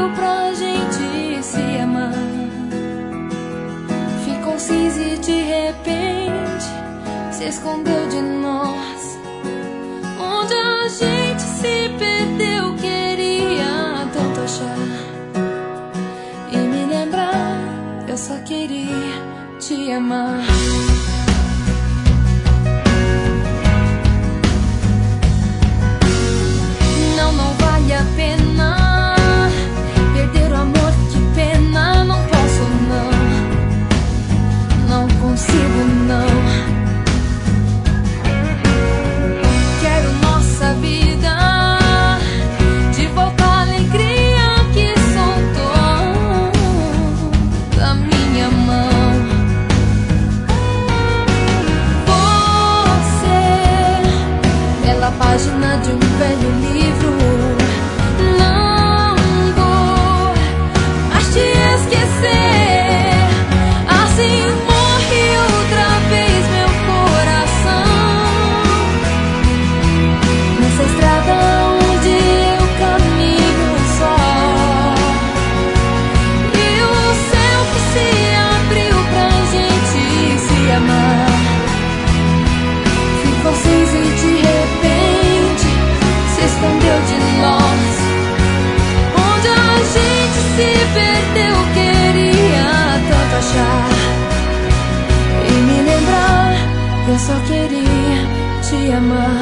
abriu pra gente se amar. Ficou cinza e de repente se escondeu de nós. Onde a gente se perdeu, queria tanto achar e me lembrar. Eu só queria te amar. Não vale a pena perder o amor, que pena. Não posso não consigo não. Quero nossa vida de volta, a alegria que soltou da minha mão. Você, bela página de um velho livro. Não vou mais te esquecer. Assim morre outra vez meu coração. Nessa estrada onde eu caminho só, e o céu que se abriu pra gente se amar ficou cinza e de repente se escondeu de nós. Onde a gente se perdeu, queria tanto achar e me lembrar. Eu só queria te amar.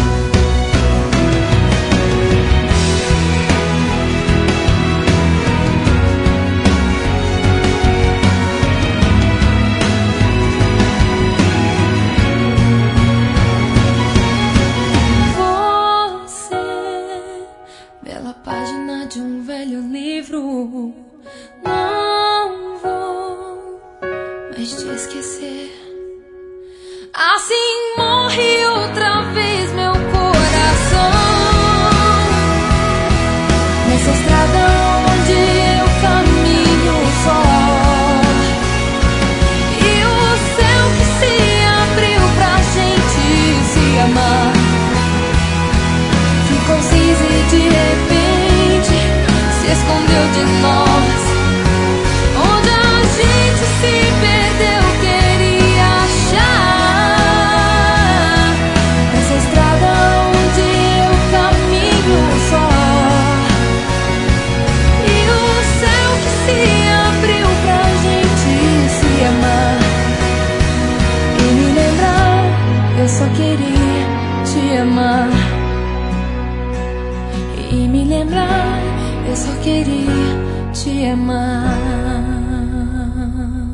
Bela página de um velho livro. Não vou mais te esquecer. Assim morre outra vez meu coração. Nessa estrada onde eu caminho só, e o céu que se abriu pra gente se amar ficou cinza e de repente se escondeu de nós. Onde a gente se perdeu, queria achar. Nessa estrada onde eu caminho só, e o céu que se abriu pra gente se amar e me lembrar. Eu só queria te amar e me lembrar. Eu só queria te amar.